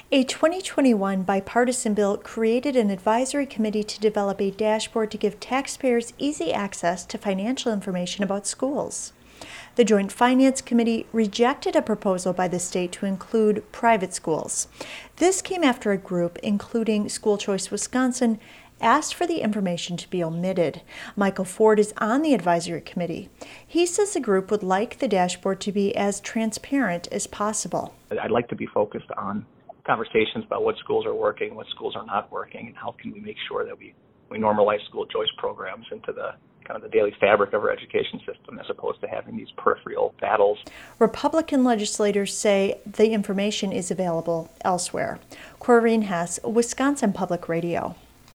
A 2021 bipartisan bill created an advisory committee to develop a dashboard to give taxpayers easy access to financial information about schools. The Joint Finance Committee rejected a proposal by the state to include private schools. This came after a group, including School Choice Wisconsin, asked for the information to be omitted. Michael Ford is on the advisory committee. He says the group would like the dashboard to be as transparent as possible. I'd like to be focused on conversations about what schools are working, what schools are not working, and how can we make sure that we normalize school choice programs into the kind of the daily fabric of our education system, as opposed to having these peripheral battles. Republican legislators say the information is available elsewhere. Corrine Hess, Wisconsin Public Radio.